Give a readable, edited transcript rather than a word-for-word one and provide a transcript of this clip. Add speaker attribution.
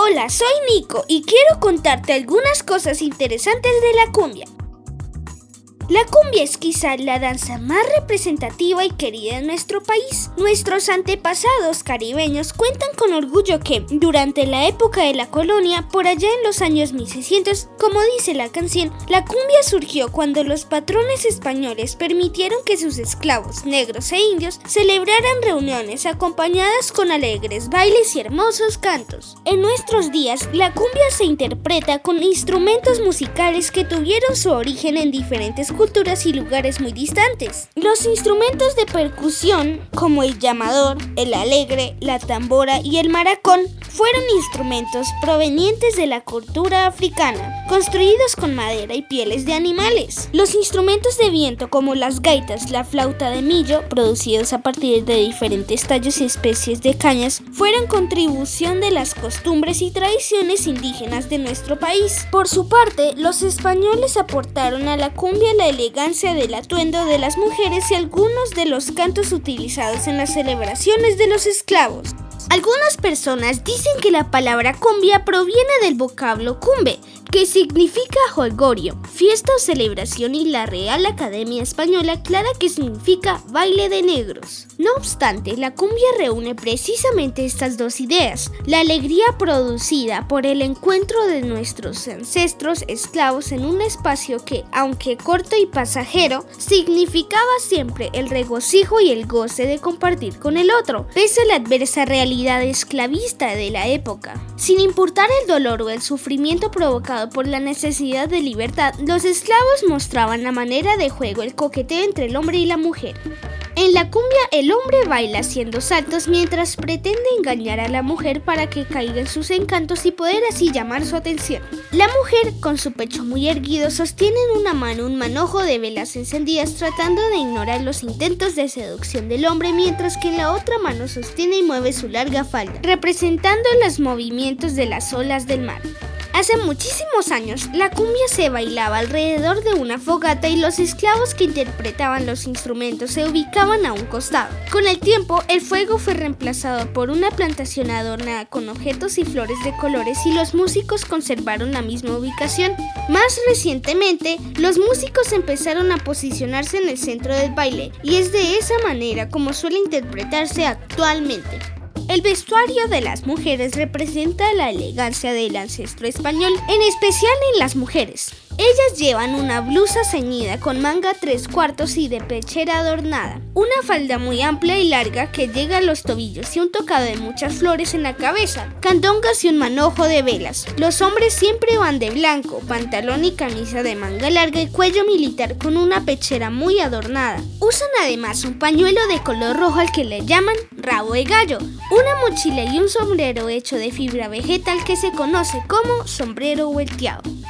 Speaker 1: Hola, soy Nico y quiero contarte algunas cosas interesantes de la cumbia. La cumbia es quizá la danza más representativa y querida en nuestro país. Nuestros antepasados caribeños cuentan con orgullo que, durante la época de la colonia, por allá en los años 1600, como dice la canción, la cumbia surgió cuando los patrones españoles permitieron que sus esclavos, negros e indios, celebraran reuniones acompañadas con alegres bailes y hermosos cantos. En nuestros días, la cumbia se interpreta con instrumentos musicales que tuvieron su origen en diferentes culturas y lugares muy distantes. Los instrumentos de percusión, como el llamador, el alegre, la tambora y el maracón, fueron instrumentos provenientes de la cultura africana, construidos con madera y pieles de animales. Los instrumentos de viento, como las gaitas, la flauta de millo, producidos a partir de diferentes tallos y especies de cañas, fueron contribución de las costumbres y tradiciones indígenas de nuestro país. Por su parte, los españoles aportaron a la cumbia la elegancia del atuendo de las mujeres y algunos de los cantos utilizados en las celebraciones de los esclavos. Algunas personas dicen que la palabra cumbia proviene del vocablo cumbe, que significa jolgorio, fiesta o celebración, y la Real Academia Española aclara que significa baile de negros. No obstante, la cumbia reúne precisamente estas dos ideas: la alegría producida por el encuentro de nuestros ancestros esclavos en un espacio que, aunque corto y pasajero, significaba siempre el regocijo y el goce de compartir con el otro, pese a la adversa realidad esclavista de la época. Sin importar el dolor o el sufrimiento provocado por la necesidad de libertad, los esclavos mostraban a manera de juego el coqueteo entre el hombre y la mujer. En la cumbia, el hombre baila haciendo saltos mientras pretende engañar a la mujer para que caiga en sus encantos y poder así llamar su atención. La mujer, con su pecho muy erguido, sostiene en una mano un manojo de velas encendidas, tratando de ignorar los intentos de seducción del hombre, mientras que en la otra mano sostiene y mueve su larga falda, representando los movimientos de las olas del mar. Hace muchísimos años, la cumbia se bailaba alrededor de una fogata y los esclavos que interpretaban los instrumentos se ubicaban a un costado. Con el tiempo, el fuego fue reemplazado por una plantación adornada con objetos y flores de colores y los músicos conservaron la misma ubicación. Más recientemente, los músicos empezaron a posicionarse en el centro del baile y es de esa manera como suele interpretarse actualmente. El vestuario de las mujeres representa la elegancia del ancestro español, en especial en las mujeres. Ellas llevan una blusa ceñida con manga 3/4 y de pechera adornada, una falda muy amplia y larga que llega a los tobillos y un tocado de muchas flores en la cabeza, candongas y un manojo de velas. Los hombres siempre van de blanco, pantalón y camisa de manga larga y cuello militar con una pechera muy adornada. Usan además un pañuelo de color rojo al que le llaman rabo de gallo, una mochila y un sombrero hecho de fibra vegetal que se conoce como sombrero volteado.